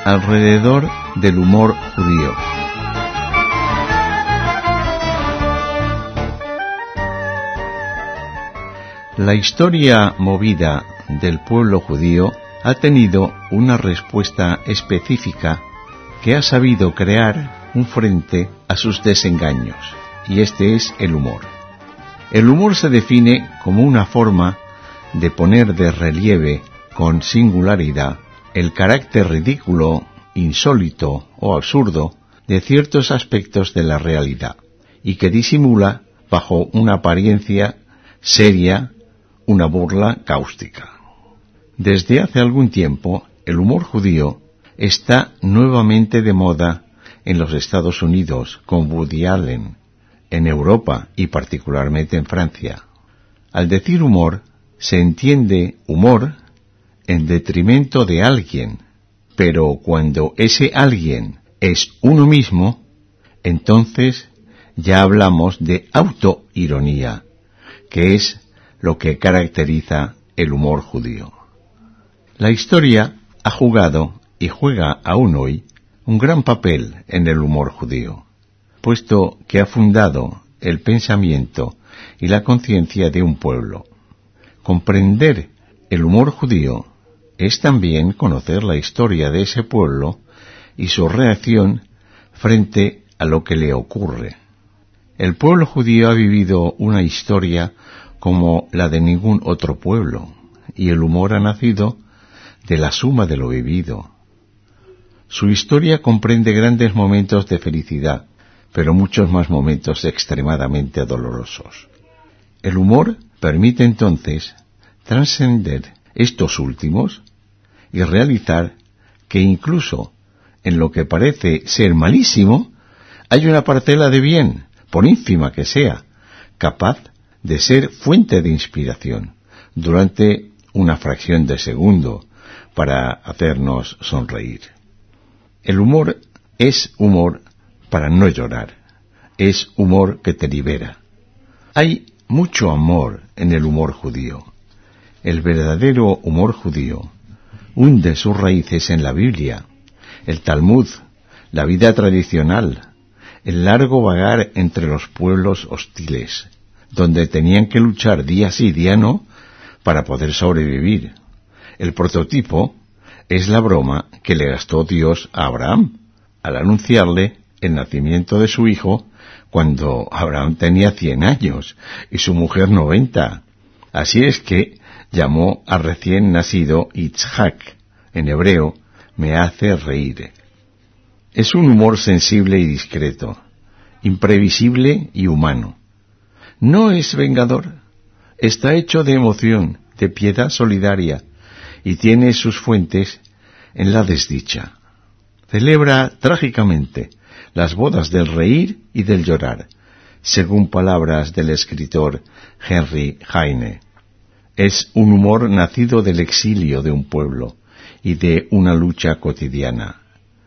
alrededor del humor judío. La historia movida del pueblo judío ha tenido una respuesta específica que ha sabido crear un frente a sus desengaños, y este es el humor. El humor se define como una forma de poner de relieve con singularidad el carácter ridículo, insólito o absurdo de ciertos aspectos de la realidad, y que disimula bajo una apariencia seria una burla cáustica. Desde hace algún tiempo, el humor judío está nuevamente de moda en los Estados Unidos con Woody Allen, en Europa y particularmente en Francia. Al decir humor, se entiende humor en detrimento de alguien, pero cuando ese alguien es uno mismo, entonces ya hablamos de autoironía, que es lo que caracteriza el humor judío. La historia ha jugado y juega aún hoy un gran papel en el humor judío, puesto que ha fundado el pensamiento y la conciencia de un pueblo. Comprender el humor judío es también conocer la historia de ese pueblo y su reacción frente a lo que le ocurre. El pueblo judío ha vivido una historia como la de ningún otro pueblo, y el humor ha nacido de la suma de lo vivido. Su historia comprende grandes momentos de felicidad, pero muchos más momentos extremadamente dolorosos. El humor permite entonces trascender estos últimos y realizar que incluso en lo que parece ser malísimo hay una parcela de bien, por ínfima que sea, capaz de ser fuente de inspiración durante una fracción de segundo para hacernos sonreír. El humor es humor para no llorar, es humor que te libera. Hay mucho amor en el humor judío. El verdadero humor judío hunde sus raíces en la Biblia, el Talmud, la vida tradicional, el largo vagar entre los pueblos hostiles, donde tenían que luchar día sí día no para poder sobrevivir. El prototipo es la broma que le gastó Dios a Abraham al anunciarle el nacimiento de su hijo cuando Abraham tenía 100 años y su mujer 90. Así es que llamó al recién nacido Yitzhak, en hebreo, me hace reír. Es un humor sensible y discreto, imprevisible y humano. No es vengador, está hecho de emoción, de piedad solidaria, y tiene sus fuentes en la desdicha. Celebra trágicamente las bodas del reír y del llorar, según palabras del escritor Henry Heine. Es un humor nacido del exilio de un pueblo y de una lucha cotidiana.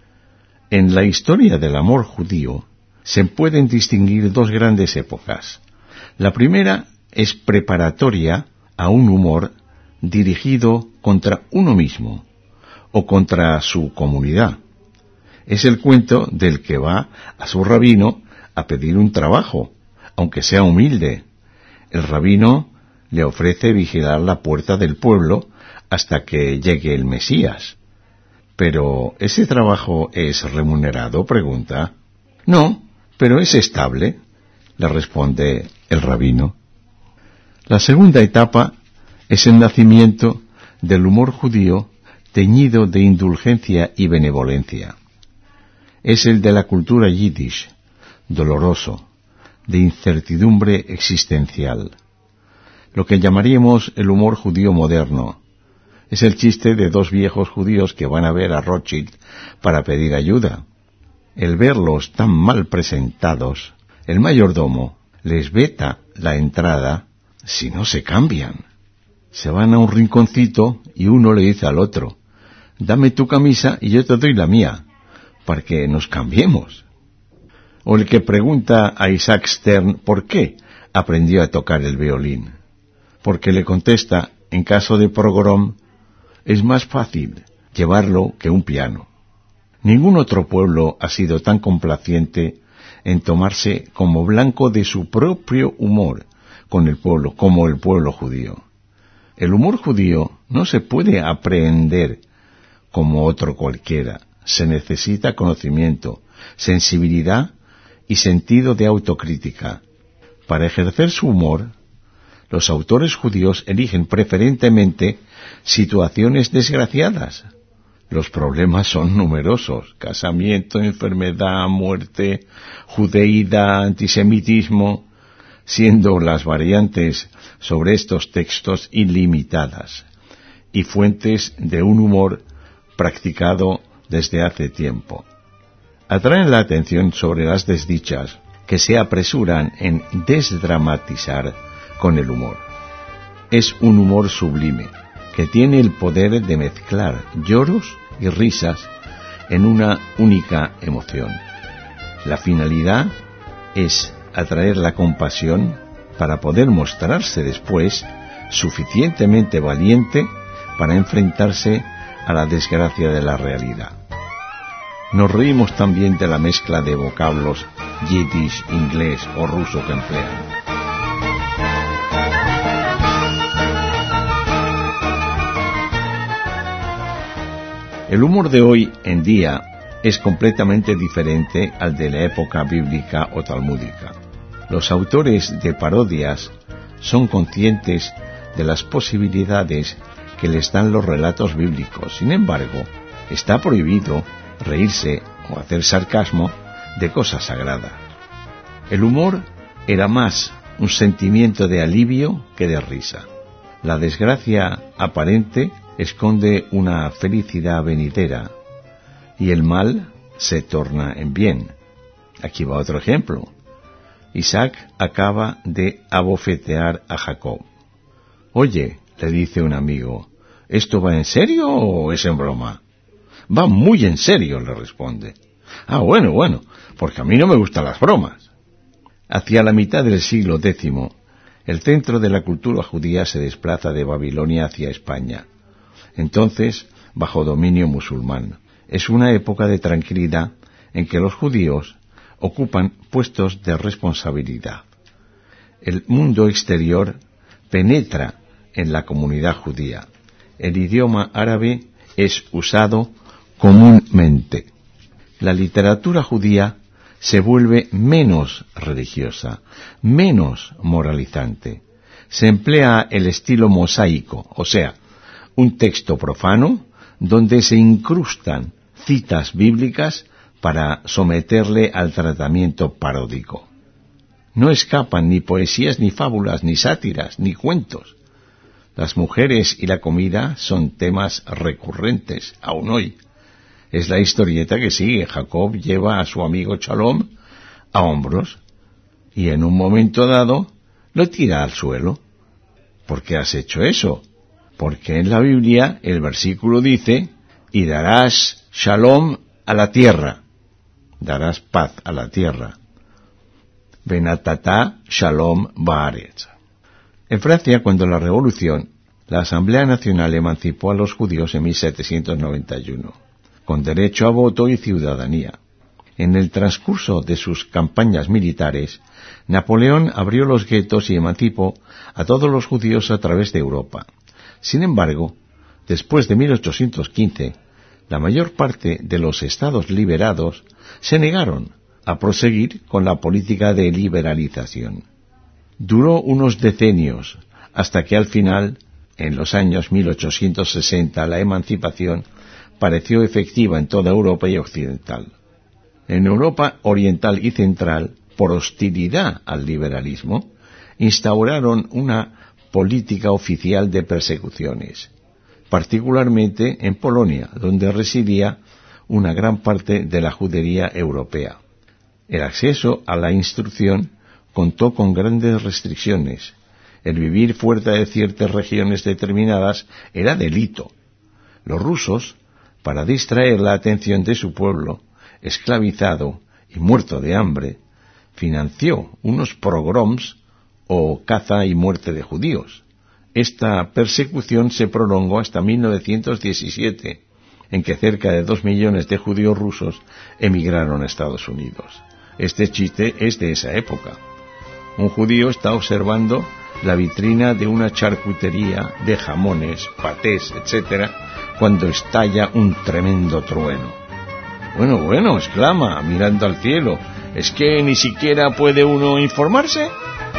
En la historia del amor judío se pueden distinguir dos grandes épocas. La primera es preparatoria a un humor dirigido contra uno mismo o contra su comunidad. Es el cuento del que va a su rabino a pedir un trabajo, aunque sea humilde. El rabino le ofrece vigilar la puerta del pueblo hasta que llegue el Mesías. ¿Pero ese trabajo es remunerado?, pregunta. No, pero es estable, le responde el rabino. La segunda etapa es el nacimiento del humor judío teñido de indulgencia y benevolencia. Es el de la cultura yiddish, doloroso, de incertidumbre existencial. Lo que llamaríamos el humor judío moderno. Es el chiste de dos viejos judíos que van a ver a Rothschild para pedir ayuda. El verlos tan mal presentados, el mayordomo les veta la entrada si no se cambian. Se van a un rinconcito y uno le dice al otro, dame tu camisa y yo te doy la mía, para que nos cambiemos. O el que pregunta a Isaac Stern por qué aprendió a tocar el violín. Porque le contesta, en caso de pogrom, es más fácil llevarlo que un piano. Ningún otro pueblo ha sido tan complaciente en tomarse como blanco de su propio humor con el pueblo, como el pueblo judío. El humor judío no se puede aprehender como otro cualquiera. Se necesita conocimiento, sensibilidad y sentido de autocrítica. Para ejercer su humor, los autores judíos eligen preferentemente situaciones desgraciadas. Los problemas son numerosos: casamiento, enfermedad, muerte, judeída, antisemitismo, siendo las variantes sobre estos textos ilimitadas y fuentes de un humor practicado desde hace tiempo. Atraen la atención sobre las desdichas que se apresuran en desdramatizar con el humor. Es un humor sublime, que tiene el poder de mezclar lloros y risas en una única emoción. La finalidad es atraer la compasión para poder mostrarse después suficientemente valiente para enfrentarse a la desgracia de la realidad. Nos reímos también de la mezcla de vocablos yiddish, inglés o ruso que emplean. El humor de hoy en día es completamente diferente al de la época bíblica o talmúdica. Los autores de parodias son conscientes de las posibilidades que les dan los relatos bíblicos. Sin embargo, está prohibido reírse o hacer sarcasmo de cosas sagradas. El humor era más un sentimiento de alivio que de risa. La desgracia aparente esconde una felicidad venidera y el mal se torna en bien. Aquí va otro ejemplo. Isaac acaba de abofetear a Jacob. Oye, le dice un amigo, ¿esto va en serio o es en broma? Va muy en serio, le responde. Ah, bueno, porque a mí no me gustan las bromas. Hacia la mitad del siglo X, el centro de la cultura judía se desplaza de Babilonia hacia España, entonces bajo dominio musulmán. Es una época de tranquilidad en que los judíos ocupan puestos de responsabilidad. El mundo exterior penetra en la comunidad judía. El idioma árabe es usado comúnmente. La literatura judía se vuelve menos religiosa, menos moralizante. Se emplea el estilo mosaico, o sea, un texto profano donde se incrustan citas bíblicas para someterle al tratamiento paródico. No escapan ni poesías, ni fábulas, ni sátiras, ni cuentos. Las mujeres y la comida son temas recurrentes aún hoy. Es la historieta que sigue. Jacob lleva a su amigo Shalom a hombros y en un momento dado lo tira al suelo. ¿Por qué has hecho eso? Porque en la Biblia el versículo dice, y darás Shalom a la tierra. Darás paz a la tierra. Benatata Shalom Baaretz. En Francia, cuando la Revolución, la Asamblea Nacional emancipó a los judíos en 1791, con derecho a voto y ciudadanía. En el transcurso de sus campañas militares, Napoleón abrió los guetos y emancipó a todos los judíos a través de Europa. Sin embargo, después de 1815, la mayor parte de los estados liberados se negaron a proseguir con la política de liberalización. Duró unos decenios, hasta que al final, en los años 1860, la emancipación pareció efectiva en toda Europa y occidental. En Europa oriental y central, por hostilidad al liberalismo, instauraron una política oficial de persecuciones, particularmente en Polonia, donde residía una gran parte de la judería europea. El acceso a la instrucción contó con grandes restricciones. El vivir fuera de ciertas regiones determinadas era delito. Los rusos, para distraer la atención de su pueblo, esclavizado y muerto de hambre, financió unos pogroms o caza y muerte de judíos. Esta persecución se prolongó hasta 1917, en que cerca de 2 millones de judíos rusos emigraron a Estados Unidos. Este chiste es de esa época. Un judío está observando la vitrina de una charcutería de jamones, patés, etc., cuando estalla un tremendo trueno. Bueno, exclama, mirando al cielo, ¿es que ni siquiera puede uno informarse?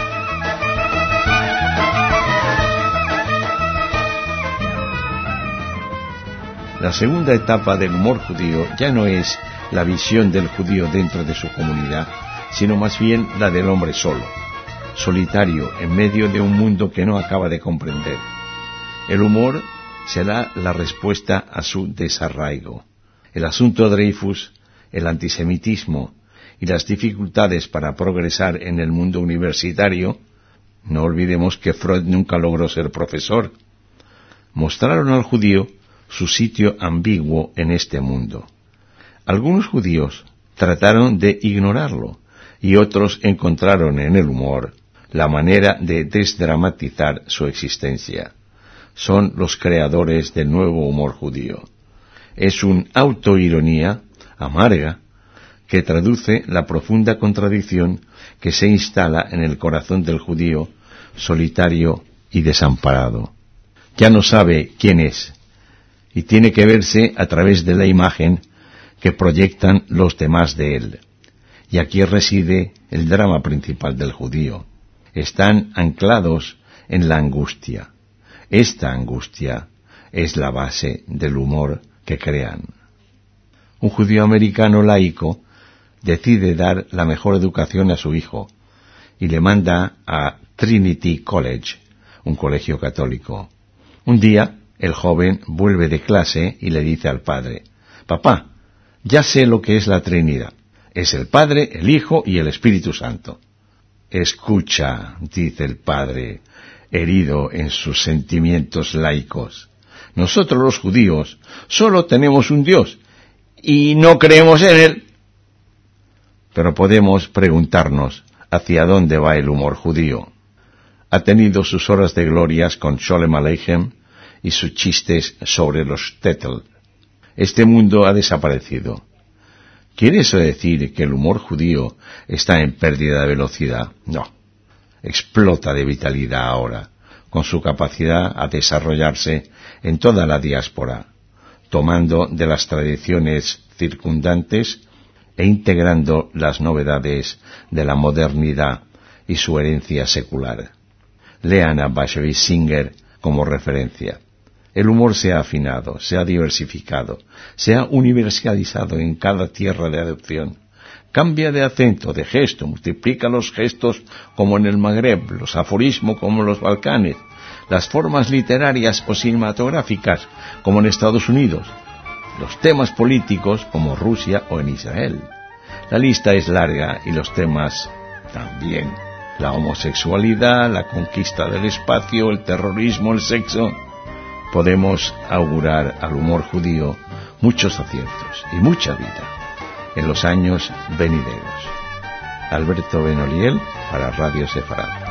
La segunda etapa del humor judío ya no es la visión del judío dentro de su comunidad, sino más bien la del hombre solo, solitario en medio de un mundo que no acaba de comprender. El humor será la respuesta a su desarraigo. El asunto Dreyfus, el antisemitismo y las dificultades para progresar en el mundo universitario, no olvidemos que Freud nunca logró ser profesor, mostraron al judío su sitio ambiguo en este mundo. Algunos judíos trataron de ignorarlo y otros encontraron en el humor la manera de desdramatizar su existencia. Son los creadores del nuevo humor judío. Es una autoironía amarga que traduce la profunda contradicción que se instala en el corazón del judío solitario y desamparado. Ya no sabe quién es, y tiene que verse a través de la imagen que proyectan los demás de él. Y aquí reside el drama principal del judío. Están anclados en la angustia. Esta angustia es la base del humor que crean. Un judío americano laico decide dar la mejor educación a su hijo y le manda a Trinity College, un colegio católico. Un día, el joven vuelve de clase y le dice al padre: «Papá, ya sé lo que es la Trinidad. Es el Padre, el Hijo y el Espíritu Santo». «Escucha», dice el padre, herido en sus sentimientos laicos, «nosotros los judíos solo tenemos un Dios y no creemos en Él». Pero podemos preguntarnos hacia dónde va el humor judío. Ha tenido sus horas de glorias con Sholem Aleichem y sus chistes sobre los Tetzel. Este mundo ha desaparecido. ¿Quiere eso decir que el humor judío está en pérdida de velocidad? No. Explota de vitalidad ahora, con su capacidad a desarrollarse en toda la diáspora, tomando de las tradiciones circundantes e integrando las novedades de la modernidad y su herencia secular. Lean a Bashevis Singer como referencia. El humor se ha afinado, se ha diversificado, se ha universalizado en cada tierra de adopción. Cambia de acento, de gesto, multiplica los gestos como en el Magreb, los aforismos como en los Balcanes, las formas literarias o cinematográficas como en Estados Unidos, los temas políticos como Rusia o en Israel. La lista es larga y los temas también. La homosexualidad, la conquista del espacio, el terrorismo, el sexo. Podemos augurar al humor judío muchos aciertos y mucha vida en los años venideros. Alberto Benoliel para Radio Sefarad.